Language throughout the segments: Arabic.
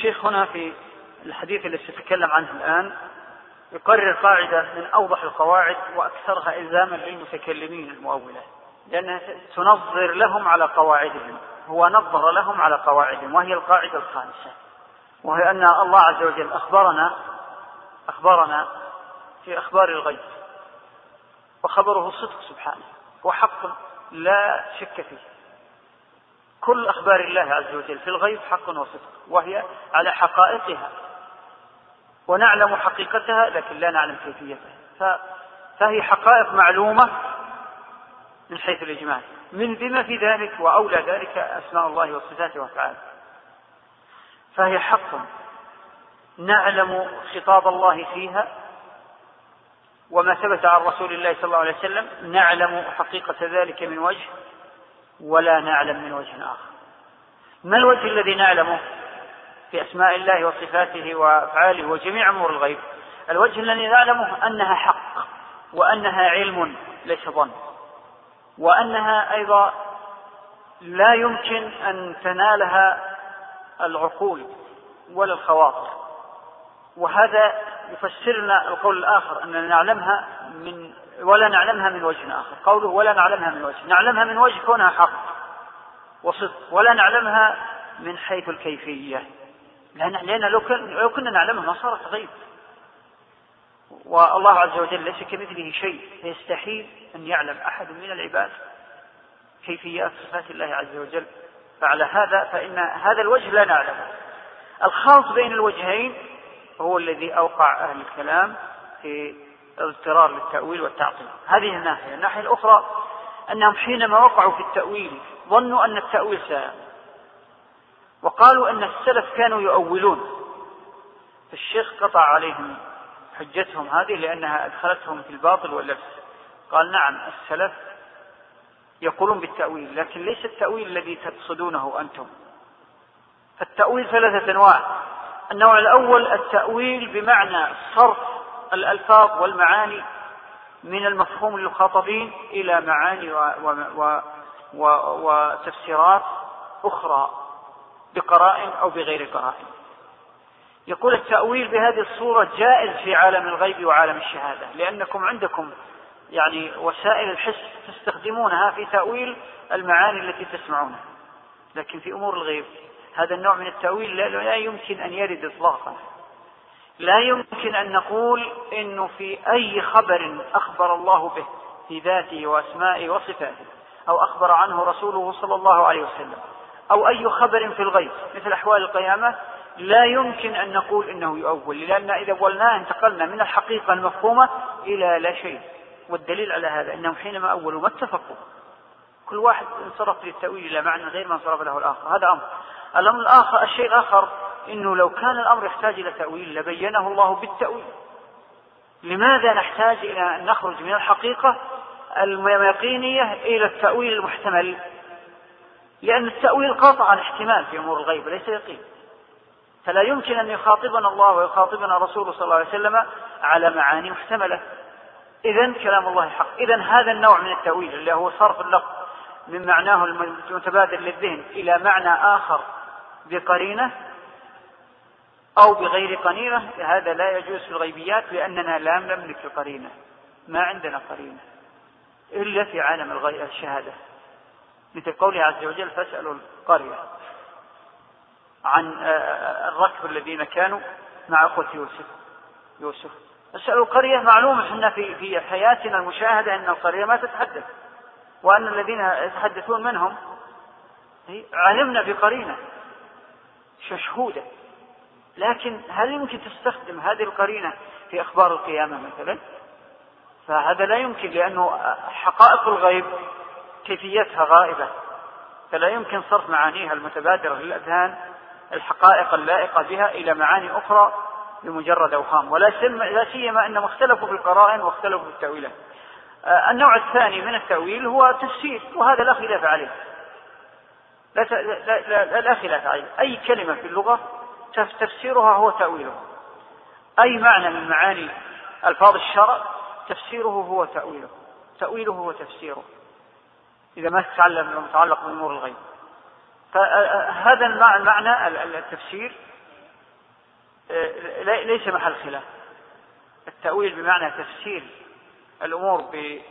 الشيخ هنا في الحديث الذي سيتكلم عنه الآن يقرر قاعدة من أوضح القواعد وأكثرها إلزاما للمتكلمين المؤولة، لأنها تنظر لهم على قواعدهم. هو نظر لهم على قواعدهم، وهي القاعدة الخامسة، وهي أن الله عز وجل أخبرنا في أخبار الغيب، وخبره صدق سبحانه وحق لا شك فيه. كل أخبار الله عز وجل في الغيب حق وصدق، وهي على حقائقها، ونعلم حقيقتها لكن لا نعلم كيفيتها، فهي حقائق معلومة من حيث الإجمال، من بما في ذلك وأولى ذلك أسماء الله وصفاته وأفعاله. فهي حق نعلم خطاب الله فيها، وما ثبت عن رسول الله صلى الله عليه وسلم نعلم حقيقة ذلك من وجه ولا نعلم من وجه آخر. ما الوجه الذي نعلمه في أسماء الله وصفاته وأفعاله وجميع أمور الغيب؟ الوجه الذي نعلمه أنها حق، وأنها علم ليس ظن، وأنها أيضا لا يمكن أن تنالها العقول ولا الخواطر. وهذا يفسرنا القول الآخر أننا نعلمها ولا نعلمها من وجه آخر. قوله ولا نعلمها من وجه، نعلمها من وجه كونها حق وصدق، ولا نعلمها من حيث الكيفية، لأن لو كنا نعلمها ما صارت غيب. والله عز وجل ليس كمثله شيء، فيستحيل أن يعلم أحد من العباد كيفيات صفات الله عز وجل. فعلى هذا فإن هذا الوجه لا نعلمه. الخلط بين الوجهين هو الذي أوقع أهل الكلام في اضطرار للتأويل والتعطيل. هذه الناحية الأخرى أنهم حينما وقعوا في التأويل ظنوا أن التأويل سائغ، وقالوا أن السلف كانوا يؤولون. فالشيخ قطع عليهم حجتهم هذه لأنها أدخلتهم في الباطل واللبس. قال نعم، السلف يقولون بالتأويل، لكن ليس التأويل الذي تقصدونه أنتم. فالتأويل ثلاثة أنواع. النوع الأول التأويل بمعنى صرف الألفاظ والمعاني من المفهوم للخاطبين إلى معاني وتفسيرات أخرى بقرائن أو بغير قرائن. يقول التأويل بهذه الصورة جائز في عالم الغيب وعالم الشهادة، لأنكم عندكم يعني وسائل الحس تستخدمونها في تأويل المعاني التي تسمعونها. لكن في أمور الغيب هذا النوع من التأويل لا يمكن أن يرد إطلاقا. لا يمكن أن نقول إنه في أي خبر أخبر الله به في ذاته وأسمائه وصفاته، أو أخبر عنه رسوله صلى الله عليه وسلم، أو أي خبر في الغيب مثل أحوال القيامة، لا يمكن أن نقول إنه يؤول، لأن إذا أولناه انتقلنا من الحقيقة المفهومة إلى لا شيء. والدليل على هذا أنهم حينما أولوا ما اتفقوا، كل واحد انصرف للتأويل إلى معنى غير ما انصرف له الآخر. هذا أمر. الأمر الآخر، الشيء الآخر، إنه لو كان الأمر يحتاج إلى تأويل لبينه الله بالتأويل. لماذا نحتاج إلى أن نخرج من الحقيقة اليقينية إلى التأويل المحتمل؟ لأن التأويل قاطع الاحتمال في أمور الغيب ليس يقين، فلا يمكن أن يخاطبنا الله ويخاطبنا رسوله صلى الله عليه وسلم على معاني محتملة. إذن كلام الله حق. إذن هذا النوع من التأويل اللي هو صرف اللفظ من معناه المتبادر للذهن إلى معنى آخر بقرينة أو بغير قرينة، هذا لا يجوز في الغيبيات، لأننا لا نملك القرينة، ما عندنا قرينة إلا في عالم الشهادة، مثل قوله عز وجل فاسألوا القرية عن الركب الذين كانوا مع أخوة يوسف. اسألوا القرية، معلومة احنا في حياتنا المشاهدة أن القرية ما تتحدث، وأن الذين يتحدثون منهم علمنا بقرينة شهودة. لكن هل يمكن تستخدم هذه القرينة في أخبار القيامة مثلا؟ فهذا لا يمكن، لأنه حقائق الغيب كيفيتها غائبة، فلا يمكن صرف معانيها المتبادرة للأذهان الحقائق اللائقة بها إلى معاني أخرى بمجرد أوهام، ولا سيما أنهم اختلفوا في القرائن واختلفوا في التأويلات. النوع الثاني من التأويل هو تفسير، وهذا لا خلاف عليه، لا خلاف عليه. أي كلمة في اللغة تفسيرها هو تأويله. أي معنى من معاني ألفاظ الشرع تفسيره هو تأويله، تأويله هو تفسيره إذا ما متعلق بأمور الغيب. فهذا المعنى التفسير ليس محل خلاف. التأويل بمعنى تفسير الأمور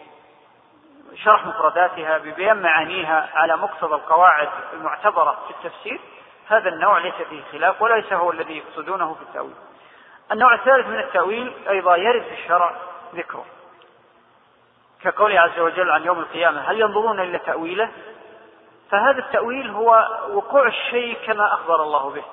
بشرح مفرداتها ببيان معانيها على مقتضى القواعد المعتبرة في التفسير، هذا النوع ليس فيه خلاف وليس هو الذي يقصدونه في التأويل. النوع الثالث من التأويل أيضا يرد في الشرع ذكره، كقوله عز وجل عن يوم القيامة هل ينظرون إلى تأويله، فهذا التأويل هو وقوع الشيء كما أخبر الله به.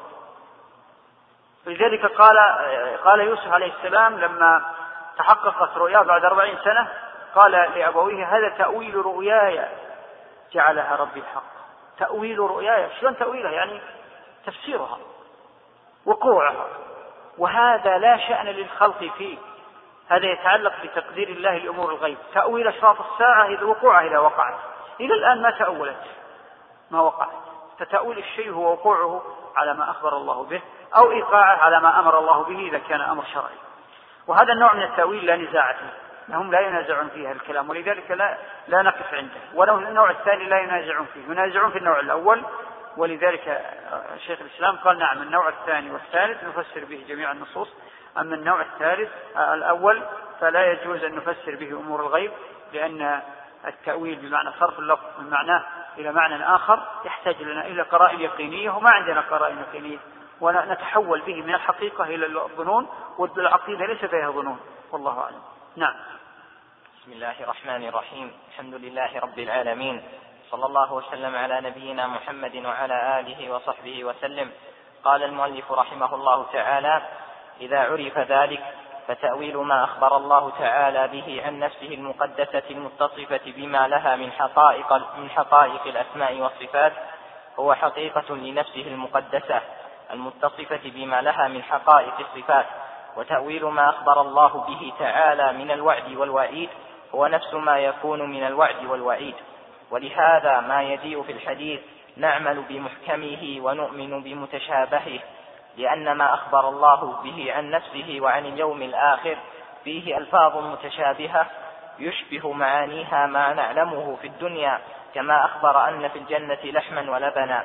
لذلك قال يوسف عليه السلام لما تحققت رؤياه بعد 40 سنة قال لأبويه هذا تأويل رؤياي جعلها ربي حق. تأويل رؤياي، شلون تأويلها؟ يعني تفسيرها وقوعها، وهذا لا شأن للخلق فيه، هذا يتعلق بتقدير الله لأمور الغيب. تأويل أشراط الساعة إذا وقوعها إذا وقعت، إلى الآن ما تأولت ما وقعت، فتأويل الشيء هو وقوعه على ما أخبر الله به أو إيقاعه على ما أمر الله به إذا كان أمر شرعي. وهذا النوع من التأويل لا نزاع فيه، هم لا ينازعون فيه الكلام، ولذلك لا نقف عنده. والنوع الثاني لا ينازعون فيه، ينازعون في النوع الأول، ولذلك شيخ الإسلام قال نعم النوع الثاني والثالث نفسر به جميع النصوص، أما النوع الثالث الأول فلا يجوز أن نفسر به أمور الغيب، لأن التأويل بمعنى صرف اللفظ من معناه إلى معنى آخر يحتاج لنا إلى قرائن يقينية، وما عندنا قرائن يقينية، ونتحول به من الحقيقة إلى الظنون، والعقيدة ليس فيها ظنون، والله أعلم. نعم. بسم الله الرحمن الرحيم. الحمد لله رب العالمين، صلى الله وسلم على نبينا محمد وعلى آله وصحبه وسلم. قال المؤلف رحمه الله تعالى: إذا عرف ذلك فتأويل ما أخبر الله تعالى به عن نفسه المقدسة المتصفة بما لها من حقائق الأسماء والصفات هو حقيقة لنفسه المقدسة المتصفة بما لها من حقائق الصفات. وتأويل ما أخبر الله به تعالى من الوعد والوعيد هو نفس ما يكون من الوعد والوعيد. ولهذا ما يجيء في الحديث نعمل بمحكمه ونؤمن بمتشابهه، لأن ما أخبر الله به عن نفسه وعن اليوم الآخر فيه ألفاظ متشابهة يشبه معانيها ما نعلمه في الدنيا، كما أخبر أن في الجنة لحما ولبنا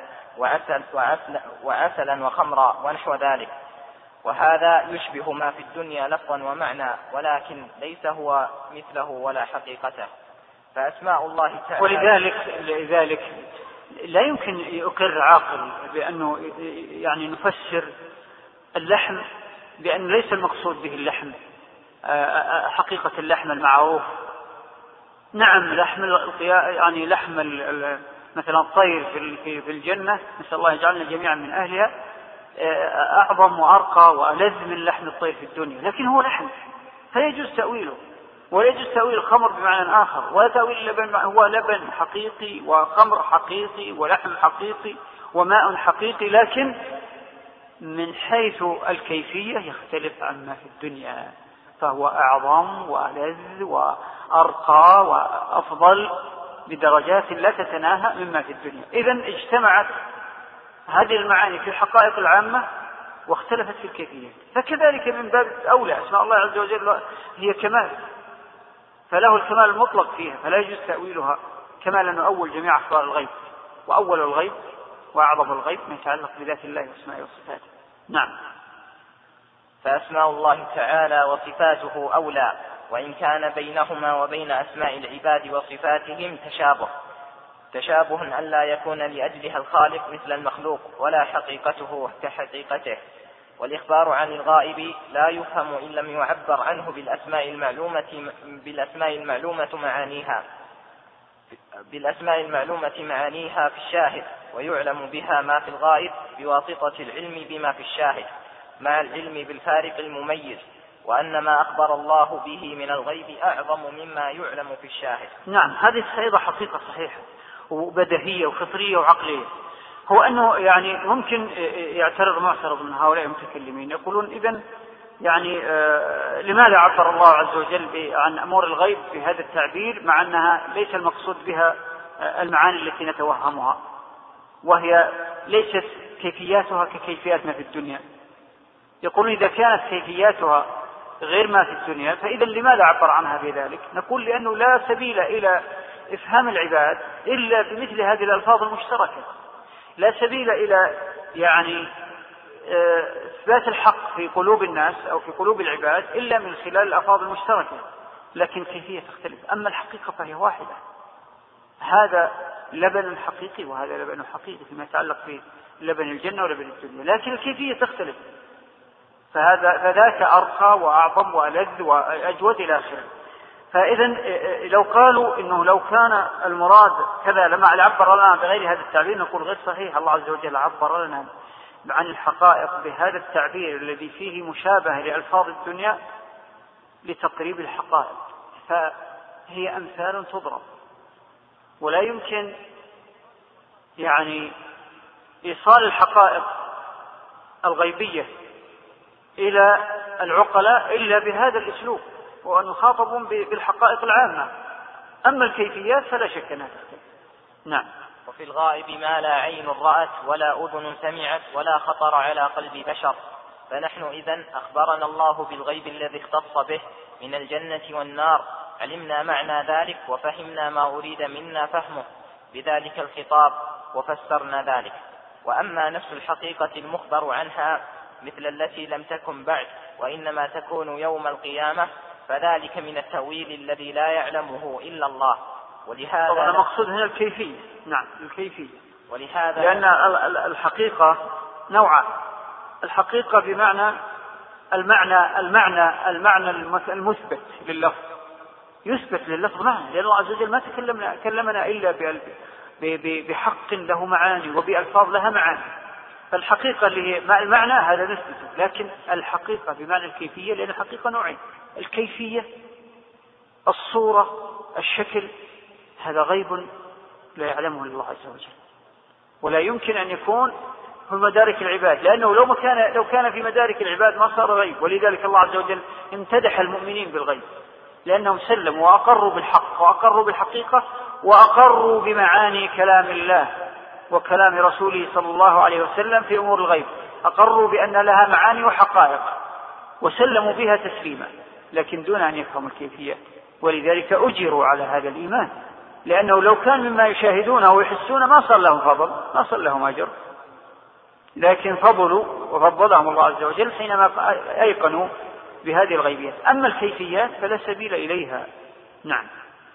وعسلا وخمرا ونحو ذلك، وهذا يشبه ما في الدنيا لفظا ومعنى، ولكن ليس هو مثله ولا حقيقته. فأسماء الله تعالى ولذلك لا يمكن يقر عاقل بأنه يعني نفسر اللحم بأن ليس المقصود به اللحم حقيقة اللحم المعروف. نعم يعني لحم مثلا الطير في الجنة، نسأل الله يجعلنا جميعا من أهلها، أعظم وأرقى وألذ من لحم الطير في الدنيا، لكن هو لحم فيجوز تأويله. ولا يجوز تأويل الخمر بمعنى آخر، ولا تأويل اللبن، هو لبن حقيقي وخمر حقيقي ولحم حقيقي وماء حقيقي، لكن من حيث الكيفية يختلف عما في الدنيا، فهو أعظم وألذ وأرقى وأفضل بدرجات لا تتناهى مما في الدنيا. إذن اجتمعت هذه المعاني في الحقائق العامة واختلفت في الكيفية، فكذلك من باب أولى أسماء الله عز وجل هي كمال، فله الكمال المطلق فيها، فلا يجوز تأويلها كما لا نؤول جميع أخبار الغيب، وأول الغيب وأعظم الغيب ما يتعلق بذات الله واسمائه وصفاته. نعم. فأسماء الله تعالى وصفاته أولى، وإن كان بينهما وبين أسماء العباد وصفاتهم تشابه أن لا يكون لأجلها الخالق مثل المخلوق ولا حقيقته كحقيقته. والإخبار عن الغائب لا يفهم إن لم يعبر عنه بالأسماء المعلومة معانيها في الشاهد، ويعلم بها ما في الغائب بواسطة العلم بما في الشاهد مع العلم بالفارق المميز، وأن ما أخبر الله به من الغيب أعظم مما يعلم في الشاهد. نعم، هذه أيضا حقيقة صحيحة وبدهية وفطرية وعقلية. هو أنه يعني ممكن يعترض معترض من هؤلاء المتكلمين يقولون إذن يعني لماذا عبر الله عز وجل عن أمور الغيب بهذا التعبير مع أنها ليس المقصود بها المعاني التي نتوهمها، وهي ليست كيفياتها ككيفيات ما في الدنيا. يقولون إذا كانت كيفياتها غير ما في الدنيا فإذا لماذا عبر عنها بذلك؟ نقول لأنه لا سبيل إلى إفهام العباد إلا بمثل هذه الألفاظ المشتركة، لا سبيل إلى يعني إثبات الحق في قلوب الناس أو في قلوب العباد إلا من خلال الألفاظ المشتركة، لكن كيفية تختلف. أما الحقيقة فهي واحدة، هذا لبن حقيقي وهذا لبن حقيقي فيما يتعلق بلبن الجنة ولبن الدنيا، لكن الكيفية تختلف، فذاك أرقى وأعظم وألذ وأجود إلى آخره. فإذا لو قالوا إنه لو كان المراد كذا لما عبر لنا بغير هذا التعبير نقول غير صحيح. الله عز وجل عبر لنا عن الحقائق بهذا التعبير الذي فيه مشابهة لألفاظ الدنيا لتقريب الحقائق، فهي أمثال تضرب، ولا يمكن يعني إيصال الحقائق الغيبية إلى العقلاء إلا بهذا الأسلوب، وأن يخاطبون بالحقائق العامة. أما الكيفيات فلا شك أنها تختلف. نعم. وفي الغائب ما لا عين رأت ولا أذن سمعت ولا خطر على قلب بشر، فنحن إذن أخبرنا الله بالغيب الذي اختص به من الجنة والنار، علمنا معنى ذلك وفهمنا ما أريد منا فهمه بذلك الخطاب وفسرنا ذلك. وأما نفس الحقيقة المخبر عنها مثل التي لم تكن بعد وإنما تكون يوم القيامة فذلك من التأويل الذي لا يعلمه إلا الله. ولهذا طبعا المقصود هنا الكيفية. نعم الكيفية، ولهذا لأن الحقيقة نوعان. الحقيقة بمعنى المعنى المثبت لللفظ، يثبت لللفظ معنى، لأن الله عز وجل ما كلمنا إلا بحق له معاني وبألفاظ لها معاني. فالحقيقة اللي هي المعنى هذا نثبته، لكن الحقيقة بمعنى الكيفية، لأن الحقيقة نوعين: الكيفية الصورة الشكل، هذا غيب لا يعلمه الله عز وجل، ولا يمكن أن يكون في مدارك العباد، لأنه لو كان في مدارك العباد ما صار غيب. ولذلك الله عز وجل امتدح المؤمنين بالغيب، لأنهم سلموا وأقروا بالحق وأقروا بالحقيقة وأقروا بمعاني كلام الله وكلام رسوله صلى الله عليه وسلم في أمور الغيب، أقروا بأن لها معاني وحقائق وسلموا بها تسليما، لكن دون أن يفهموا الكيفية. ولذلك أجروا على هذا الإيمان، لأنه لو كان مما يشاهدونه ويحسون ما صار لهم فضل، ما صار لهم أجر، لكن فضلوا وفضلهم الله عز وجل حينما أيقنوا بهذه الغيبيات. أما الكيفيات فلا سبيل إليها. نعم.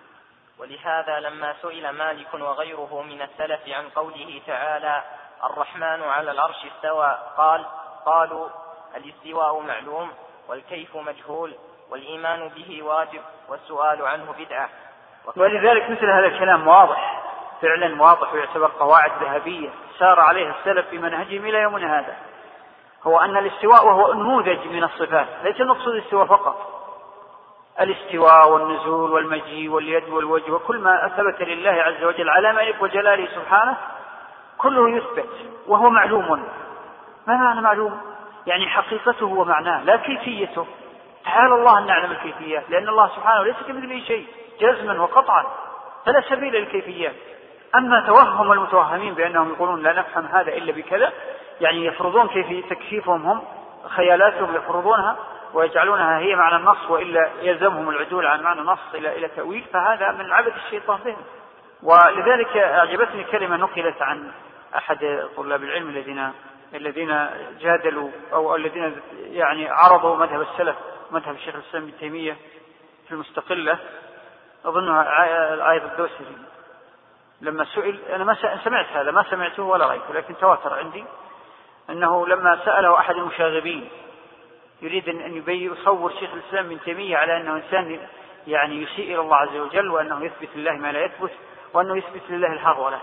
ولهذا لما سئل مالك وغيره من السلف عن قوله تعالى الرحمن على العرش استوى قالوا الاستواء معلوم والكيف مجهول والإيمان به واجب والسؤال عنه بدعة. ولذلك مثل هذا الكلام واضح، فعلا واضح، ويعتبر قواعد ذهبية سار عليها السلف في منهجهم إلى يومنا هذا، هو أن الاستواء وهو نموذج من الصفات، ليس المقصود الاستواء فقط، الاستواء والنزول والمجيء واليد والوجه وكل ما ثبت لله عز وجل على ملك وجلاله سبحانه كله يثبت وهو معلوم. ما معنى معلوم؟ يعني حقيقته ومعناه لا كيفيته. تعالى الله أن نعلم الكيفيات، لأن الله سبحانه ليس كمثله شيء جزما وقطعا، فلا سبيل للكيفيات. أما توهم المتوهمين بأنهم يقولون لا نفهم هذا إلا بكذا، يعني يفرضون كيف تكشيفهم هم خيالاتهم يفرضونها ويجعلونها هي معنى النص، وإلا يلزمهم العدول عن معنى النص إلى تأويل، فهذا من عبث الشيطان بهم. ولذلك أعجبتني كلمة نقلت عن أحد طلاب العلم الذين جادلوا أو الذين يعني عرضوا مذهب السلف، مذهب الشيخ الإسلام ابن تيمية في المستقلة، أظنها آية الدوسري، لما سئل، أنا ما سمعت هذا، ما سمعته ولا رأيته، لكن تواتر عندي أنه لما سأله أحد المشاغبين يريد أن يصور شيخ الإسلام ابن تيمية على أنه إنسان يعني يسيء إلى الله عز وجل، وأنه يثبت لله ما لا يثبت، وأنه يثبت لله الهروة،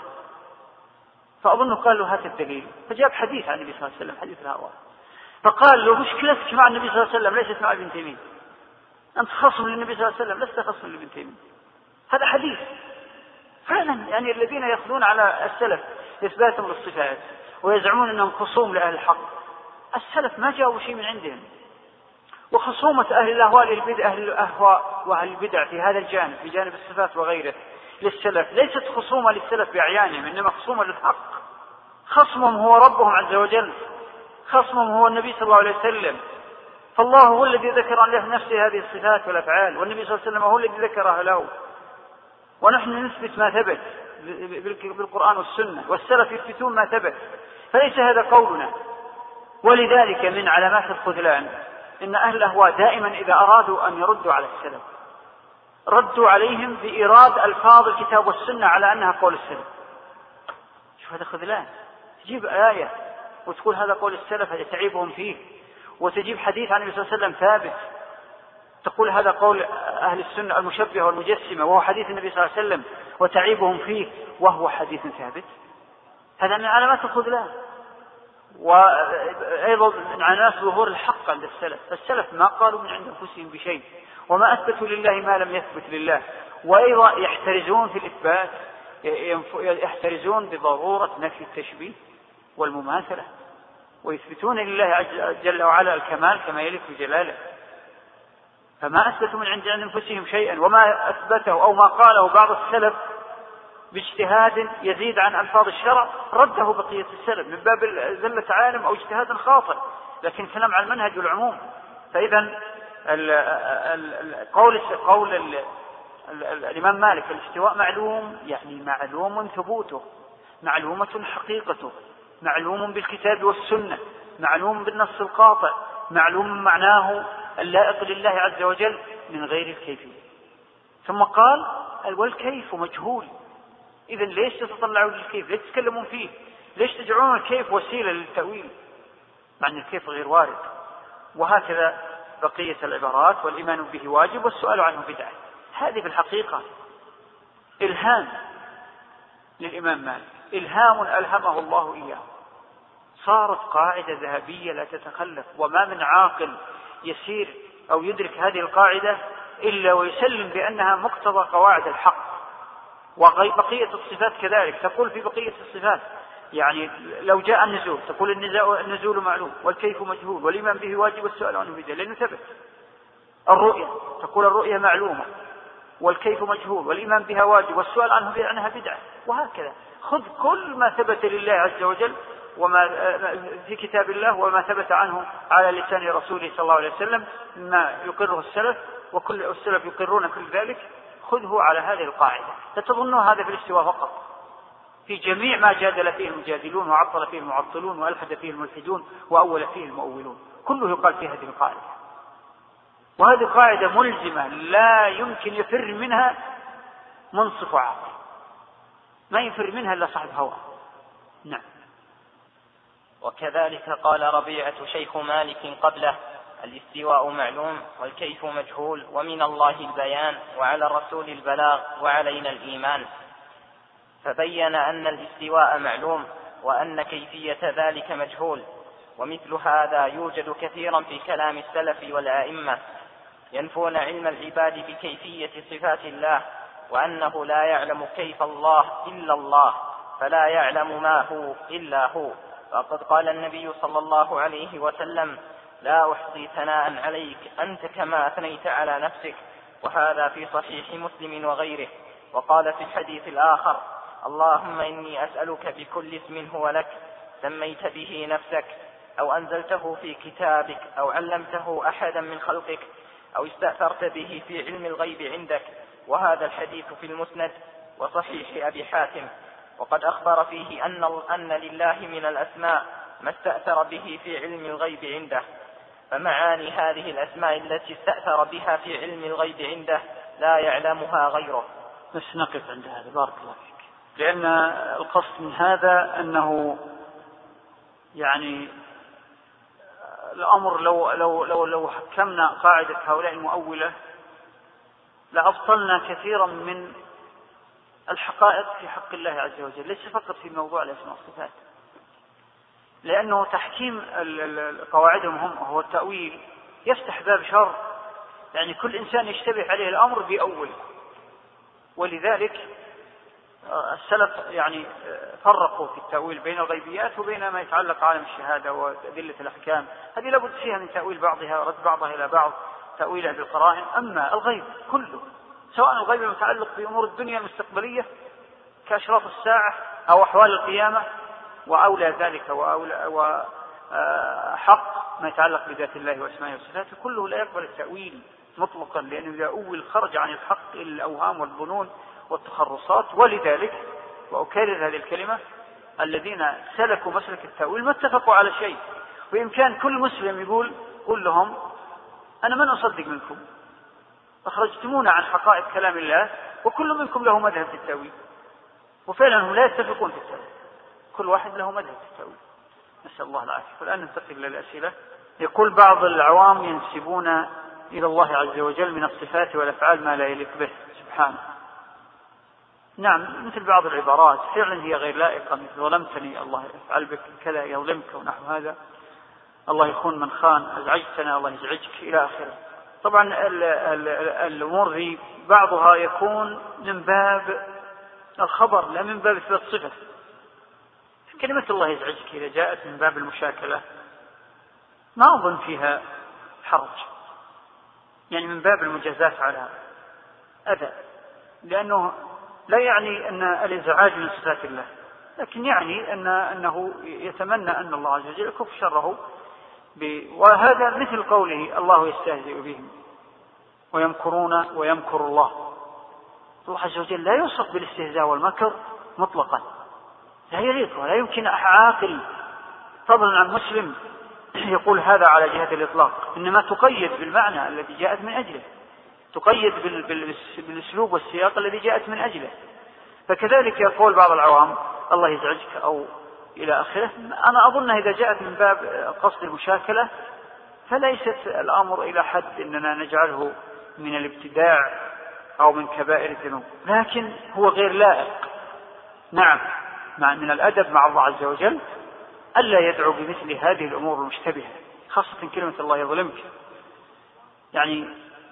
فأظنه قال له هات الدليل، فجاب حديث عن النبي صلى الله عليه وسلم، حديث الهروة، فقال له مشكلتك مع النبي صلى الله عليه وسلم ليست مع ابن تيمية، أنت خصم للنبي صلى الله عليه وسلم لست خصم لابن تيمية، هذا حديث. فعلا يعني الذين يأخذون على السلف إثباتهم للصفات ويزعمون أنهم خصوم لأهل الحق، السلف ما جاءوا شيء من عندهم. وخصومة أهل الأهواء وأهل البدع في هذا الجانب، في جانب الصفات وغيره للسلف، ليست خصومة للسلف بأعيانهم، إنما خصومة للحق. خصمهم هو ربهم عز وجل، خصمهم هو النبي صلى الله عليه وسلم، فالله هو الذي ذكر له نفسه هذه الصفات والأفعال، والنبي صلى الله عليه وسلم هو الذي ذكرها له، ونحن نثبت ما ثبت بالقرآن والسنة، والسلف يثبتون ما ثبت، فليس هذا قولنا. ولذلك من علامات الخذلان إن أهل الأهواء دائما إذا أرادوا أن يردوا على السلف ردوا عليهم بإيراد ألفاظ الكتاب والسنة على أنها قول السلف. شوف هذا خذلان، تجيب آية وتقول هذا قول السلف هذا تعيبهم فيه، وتجيب حديث عن النبي صلى الله عليه وسلم ثابت تقول هذا قول أهل السنة المشبهة والمجسمة وهو حديث النبي صلى الله عليه وسلم وتعيبهم فيه وهو حديث ثابت. هذا من علامات الخذلان، وأيضا من علامات ظهور الحق عند السلف. فالسلف ما قالوا من عند أنفسهم بشيء، وما أثبتوا لله ما لم يثبت لله، وأيضا يحترزون في الإثبات، يحترزون بضرورة نفي التشبيه والمماثلة، ويثبتون لله جل وعلا الكمال كما يليق بجلاله. فما أثبتوا من عند أنفسهم شيئا، وما أثبته أو ما قاله بعض السلف باجتهاد يزيد عن ألفاظ الشرع رده بقية السلف من باب زلة عالم أو اجتهاد خاطئ، لكن كلام على المنهج والعموم. فإذا قول الإمام مالك الاستواء معلوم، يعني معلوم ثبوته، معلومة حقيقته، معلوم بالكتاب والسنة، معلوم بالنص القاطع، معلوم معناه اللائق لله عز وجل من غير الكيفية. ثم قال والكيف مجهول. إذن ليش تتطلعون للكيف؟ ليش تتكلمون فيه؟ ليش تجعلون الكيف وسيلة للتأويل مع أن الكيف غير وارد؟ وهكذا بقية العبارات. والإيمان به واجب والسؤال عنه بدعة. هذه في الحقيقة إلهام للإمام مالك، إلهام ألهمه الله إياه، صارت قاعدة ذهبية لا تتخلف. وما من عاقل يسير أو يدرك هذه القاعدة إلا ويسلم بأنها مقتضى قواعد الحق. وبقية الصفات كذلك، تقول في بقية الصفات يعني لو جاء النزول تقول النزول معلوم والكيف مجهول والإيمان به واجب والسؤال عنه بدعة لأنه ثبت. الرؤية تقول الرؤية معلومة والكيف مجهول والإيمان بها واجب والسؤال عنها بدعة. وهكذا خذ كل ما ثبت لله عز وجل وما في كتاب الله وما ثبت عنه على لسان رسوله صلى الله عليه وسلم ما يقره السلف، وكل السلف يقرون كل ذلك، خذه على هذه القاعدة. لا تظنوا هذا في الاستواء فقط، في جميع ما جادل فيه المجادلون وعطل فيه المعطلون وألحد فيه الملحدون وأول فيه المؤولون، كله يقال في هذه القاعدة. وهذه قاعدة ملزمة لا يمكن يفر منها منصف عاقل، ما يفر منها إلا صاحب هوى. نعم. وكذلك قال ربيعة شيخ مالك قبله: الاستواء معلوم والكيف مجهول، ومن الله البيان وعلى الرسول البلاغ وعلينا الإيمان. فبين أن الاستواء معلوم وأن كيفية ذلك مجهول. ومثل هذا يوجد كثيرا في كلام السلف والآئمة ينفون علم العباد بكيفية صفات الله، وأنه لا يعلم كيف الله إلا الله، فلا يعلم ما هو إلا هو. فقد قال النبي صلى الله عليه وسلم: لا أحصي ثناء عليك أنت كما أثنيت على نفسك. وهذا في صحيح مسلم وغيره. وقال في الحديث الآخر: اللهم إني أسألك بكل اسم هو لك سميت به نفسك أو أنزلته في كتابك أو علمته أحدا من خلقك أو استأثرت به في علم الغيب عندك. وهذا الحديث في المسند وصحيح أبي حاتم. وقد أخبر فيه أن لله من الأسماء ما استأثر به في علم الغيب عنده. فمعاني هذه الأسماء التي استأثر بها في علم الغيب عنده لا يعلمها غيره. بس نقف عند هذا، بارك الله فيك، لأن القصد من هذا أنه يعني الأمر لو حكمنا قاعدة هؤلاء المؤولة لأبطلنا كثيرا من الحقائق في حق الله عز وجل، ليس فقط في موضوع الأسماء والصفات، لأنه تحكيم قواعدهم هم هو التأويل يفتح باب شر، يعني كل إنسان يشتبه عليه الأمر بأول. ولذلك السلف يعني فرقوا في التأويل بين الغيبيات وبين ما يتعلق عالم الشهادة وأدلة الأحكام، هذه لابد فيها من تأويل بعضها رد بعضها إلى بعض، تأويلها بالقرائن. أما الغيب كله، سواء الغيب المتعلق بأمور الدنيا المستقبلية كأشراط الساعة أو أحوال القيامة وأولى ذلك وحق ما يتعلق بذات الله وأسمائه وصفاته، كله لا يقبل التأويل مطلقا، لأنه إذا أول خرج عن الحق إلى الأوهام والظنون والتخرصات. ولذلك وأكرر هذه الكلمة: الذين سلكوا مسلك التأويل ما اتفقوا على شيء، بإمكان كل مسلم يقول قل لهم أنا من أصدق منكم، أخرجتمونا عن حقائق كلام الله وكل منكم له مذهب في التأويل، وفعلا هم لا يتفقون في التأويل، كل واحد له مذهب في التأويل، نسأل الله العافية. والآن ننتقل إلى الأسئلة. يقول بعض العوام ينسبون إلى الله عز وجل من الصفات والأفعال ما لا يليق به سبحانه. نعم، مثل بعض العبارات فعلا هي غير لائقة، مثل ظلمتني الله يفعل بك كذا يظلمك ونحو هذا، الله يخون من خان، أزعجتنا الله يزعجك إلى آخره. طبعا الأمور ذي بعضها يكون من باب الخبر لا من باب إثبات صفة. كلمة الله يزعجك إذا جاءت من باب المشاكلة ما أظن فيها حرج، يعني من باب المجازات على أذى، لأنه لا يعني أن الإزعاج من صفات الله، لكن يعني أنه يتمنى أن الله عز وجل يكف شره وهذا مثل قوله الله يستهزئ بهم ويمكرون ويمكر الله. الله عز وجل لا يوصف بالاستهزاء والمكر مطلقا، لا يليق ولا يمكن عاقل فضلا عن مسلم يقول هذا على جهة الإطلاق، إنما تقيد بالمعنى الذي جاءت من أجله، تقيد بالأسلوب والسياق الذي جاءت من أجله. فكذلك يقول بعض العوام الله يزعجك أو إلى آخره، أنا أظن إذا جاءت من باب قصد المشاكلة فليست الأمر إلى حد أننا نجعله من الابتداع أو من كبائر الذنوب، لكن هو غير لائق. نعم، من الأدب مع الله عز وجل ألا يدعو بمثل هذه الأمور المشتبهة، خاصة كلمة الله يظلمك، يعني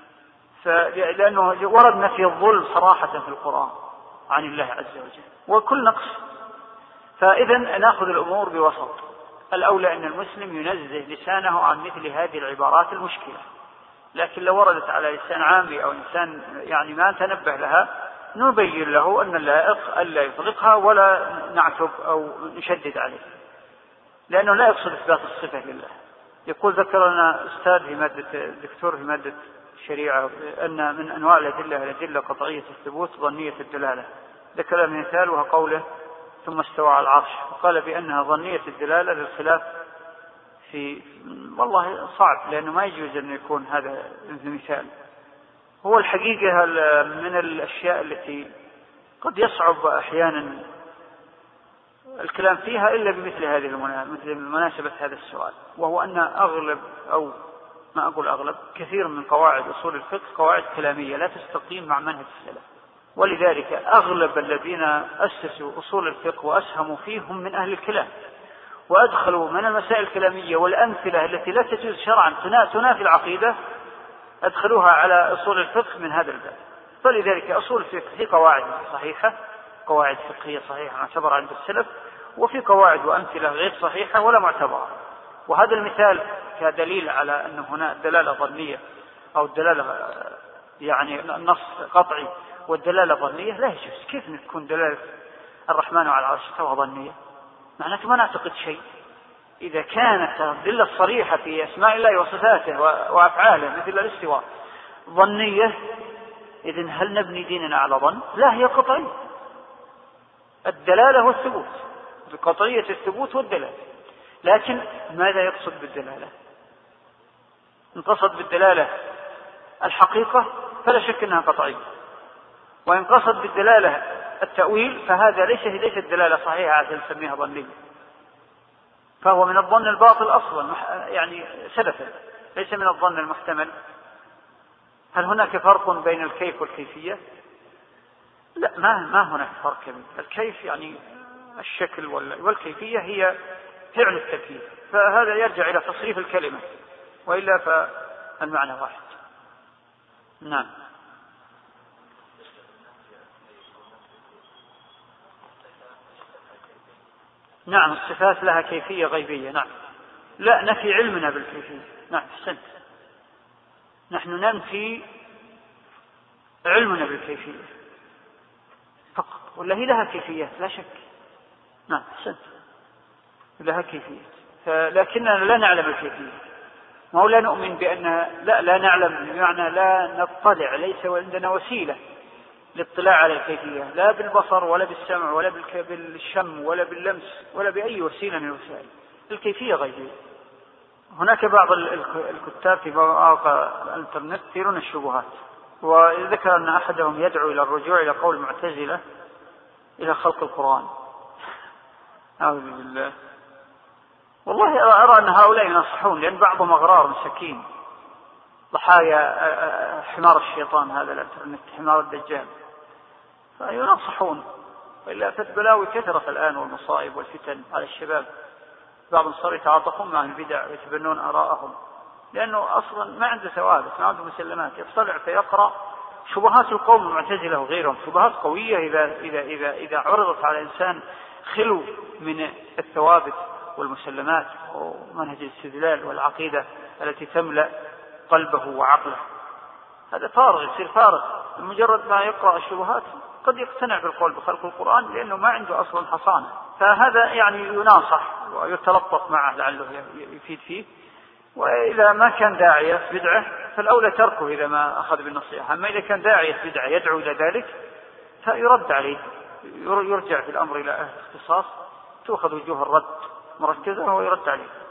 لأنه ورد نفي الظلم صراحة في القرآن عن الله عز وجل وكل نقص. فإذا نأخذ الأمور بوسط، الأولى أن المسلم ينزه لسانه عن مثل هذه العبارات المشكلة، لكن لو وردت على لسان عامي أو إنسان يعني ما تنبه لها نبين له أن اللائق ألا يطلقها ولا نعتب أو نشدد عليه، لأنه لا يقصد إثبات الصفة لله. يقول ذكر لنا أستاذ في مادة دكتور في مادة الشريعة أن من أنواع الأدلة قطعية الثبوت ظنية الدلالة، ذكر مثال وهو قوله ثم استوى على العرش، وقال بأنها ظنية الدلالة للخلاف في والله صعب، لأنه ما يجوز أن يكون هذا مثال. هو الحقيقة من الأشياء التي قد يصعب أحيانا الكلام فيها إلا بمثل هذه مثل مناسبة هذا السؤال، وهو أن أغلب أو ما أقول أغلب كثير من قواعد أصول الفقه قواعد كلامية لا تستقيم مع منهج السلف، ولذلك أغلب الذين أسسوا أصول الفقه وأسهموا فيهم من أهل الكلام، وأدخلوا من المسائل الكلامية والأمثلة التي لا تجوز شرعا تنافي العقيدة أدخلوها على أصول الفقه من هذا الباب. فلذلك أصول الفقه هي قواعد صحيحة، قواعد فقهية صحيحة معتبرة عند السلف، وفي قواعد وأمثلة غير صحيحة ولا معتبرة. وهذا المثال كدليل على أن هنا دلالة ظنية أو الدلالة يعني النص قطعي والدلالة ظنية لا يجوز. كيف تكون دلالة الرحمن على العرش استوى ظنية؟ معناته ما نعتقد شيء. إذا كانت الدلة الصريحة في أسماء الله وصفاته وأفعاله مثل الاستواء ظنية، إذن هل نبني ديننا على ظن؟ لا، هي قطعية. الدلالة والثبوت، بقطعية الثبوت والدلالة. لكن ماذا يقصد بالدلالة؟ إن قصد بالدلالة الحقيقة فلا شك أنها قطعية، وإن قصد بالدلالة التأويل فهذا ليس الدلالة صحيحة عشان نسميها ظنية، فهو من الظن الباطل أصلا يعني سلفا، ليس من الظن المحتمل. هل هناك فرق بين الكيف والكيفية؟ لا، ما هناك فرق كبير. الكيف يعني الشكل والكيفية هي فعل التكييف، فهذا يرجع إلى تصريف الكلمة، وإلا فالمعنى واحد. نعم. نعم، الصفات لها كيفية غيبية. نعم، لا نفي علمنا بالكيفية. نعم، أحسنت، نحن ننفي علمنا بالكيفية فقط، ولا هي لها كيفية لا شك. نعم، أحسنت، لها كيفية، لكننا لا نعلم الكيفية. ما هو لا نؤمن بأنها لا نعلم، بمعنى لا نطلع، ليس عندنا وسيلة للاطلاع على الكيفية، لا بالبصر ولا بالسمع ولا بالشم ولا باللمس ولا بأي وسيلة من الوسائل. الكيفية غيبية، هناك بعض الكتاب في مواقع الانترنت يثيرون الشبهات، وذكر أن أحدهم يدعو إلى الرجوع إلى قول المعتزلة إلى خلق القرآن. أعوذ بالله. والله أرى أن هؤلاء ينصحون، لأن بعضهم أغرار مساكين ضحايا حمار الشيطان هذا الانترنت، حمار الدجال، فينصحون. وإلا فالبلاوي كثرت الآن والمصائب والفتن على الشباب، بعضهم صار يتعاطفون مع البدع ويتبنون آراءهم، لأنه أصلا ما عنده ثوابت، ما عنده مسلمات، يطلع فيقرأ شبهات القوم المعتزلة وغيرهم، شبهات قوية إذا عرضت على إنسان خلو من الثوابت والمسلمات ومنهج الاستدلال والعقيدة التي تملأ قلبه وعقله. هذا فارغ، يصير فارغ بمجرد ما يقرأ الشبهات قد يقتنع بالقول بخلق القرآن، لأنه ما عنده أصلا حصانة. فهذا يعني يناصح ويتلطف معه لعله يفيد فيه. وإذا ما كان داعية بدعة فالأولى تركه إذا ما أخذ بالنصيحة. أما إذا كان داعية بدعة يدعو إلى ذلك فيرد عليه، يرجع في الأمر إلى أهل الاختصاص، تأخذ وجوه الرد مركزة ويرد عليه.